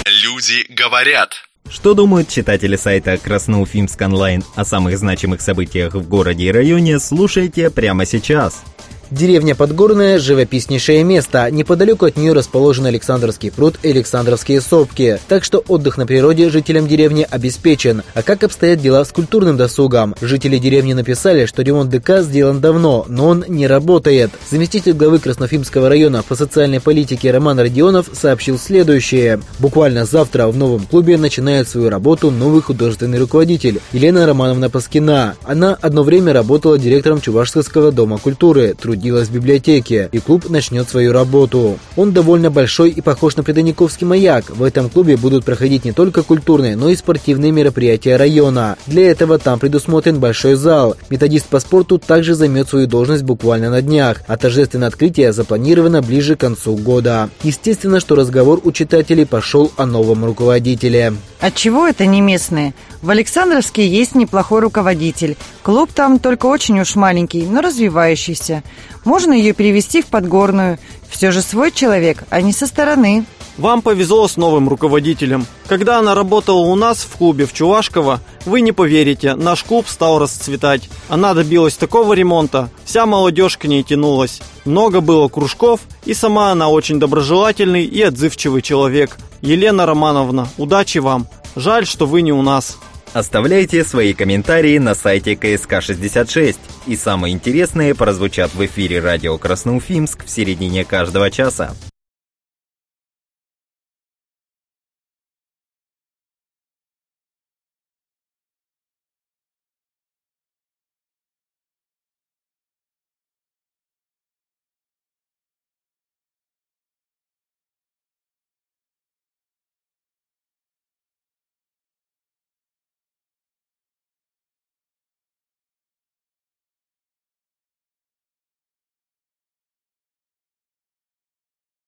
Люди говорят. Что думают читатели сайта Красноуфимск онлайн о самых значимых событиях в городе и районе, слушайте прямо сейчас. Деревня Подгорная – живописнейшее место. Неподалеку от нее расположен Александровский пруд и Александровские сопки. Так что отдых на природе жителям деревни обеспечен. А как обстоят дела с культурным досугом? Жители деревни написали, что ремонт ДК сделан давно, но он не работает. Заместитель главы Красноуфимского района по социальной политике Роман Родионов сообщил следующее. Буквально завтра в новом клубе начинает свою работу новый художественный руководитель Елена Романовна Паскина. Она одно время работала директором Чувашского дома культуры, трудилась в библиотеке, и клуб начнет свою работу. Он довольно большой и похож на Придоньяковский маяк. В этом клубе будут проходить не только культурные, но и спортивные мероприятия района. Для этого там предусмотрен большой зал. Методист по спорту также займет свою должность буквально на днях, а торжественное открытие запланировано ближе к концу года. Естественно, что разговор у читателей пошел о новом руководителе. Отчего это не местные? В Александровске есть неплохой руководитель. Клуб там только очень уж маленький, но развивающийся. Можно ее перевести в Подгорную. Все же свой человек, а не со стороны. Вам повезло с новым руководителем. Когда она работала у нас в клубе в Чувашково, вы не поверите, наш клуб стал расцветать. Она добилась такого ремонта, вся молодежь к ней тянулась. Много было кружков, и сама она очень доброжелательный и отзывчивый человек. Елена Романовна, удачи вам. Жаль, что вы не у нас. Оставляйте свои комментарии на сайте КСК-66. И самые интересные прозвучат в эфире радио Красноуфимск в середине каждого часа.